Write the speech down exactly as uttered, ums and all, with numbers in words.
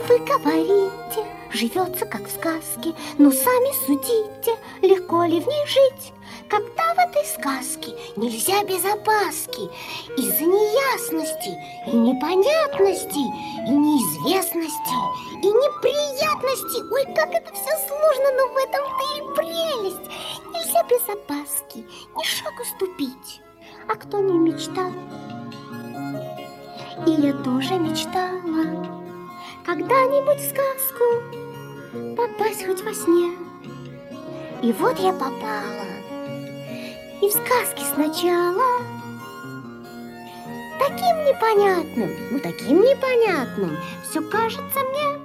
вы говорите, живется как в сказке, но сами судите, легко ли в ней жить, когда в этой сказке нельзя без опаски, из-за неясностей и непонятностей, и неизвестностей, и неприятностей. Ой, как это все сложно, но в этом-то и прелесть. Нельзя без опаски ни шагу ступить. А кто не мечтал? И я тоже мечтала когда-нибудь в сказку попасть хоть во сне. И вот я попала. И в сказке сначала таким непонятным, ну таким непонятным все кажется мне